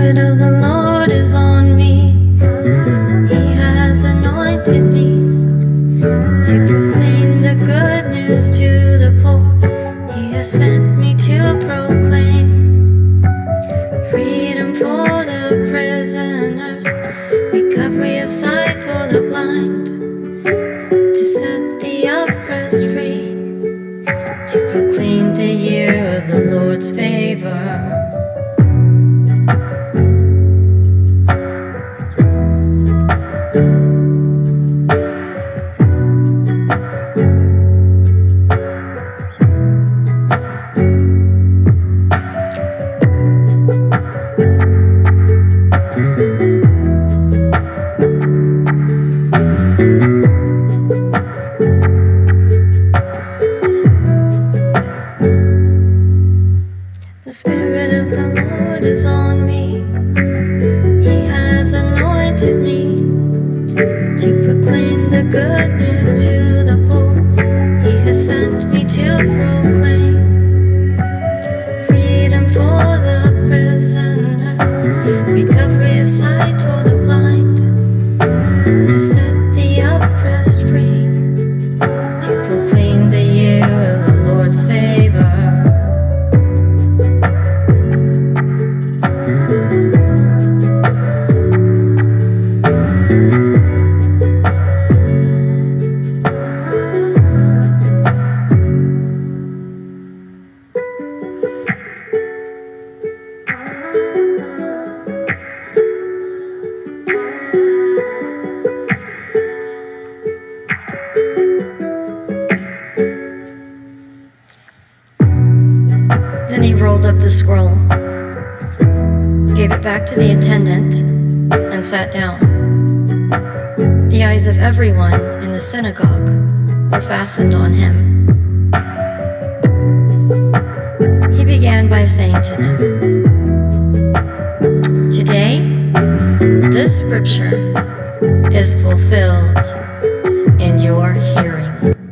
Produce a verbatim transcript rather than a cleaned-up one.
Spirit of the Lord is on me. He has anointed me to proclaim the good news to the poor. He has sent me to proclaim freedom for the prisoners, recovery of sight for the blind, to set the oppressed free, to proclaim the year of the Lord's favor. The Spirit of the Lord is on me. He has anointed me to proclaim the good news to the poor. He has sent me to proclaim freedom for the prisoners, recovery of sight for the blind, to set the oppressed free, to proclaim the year of the Lord's favor. Then he rolled up the scroll, gave it back to the attendant, and sat down. The eyes of everyone in the synagogue were fastened on him. He began by saying to them, "Today, this scripture is fulfilled in your hearing."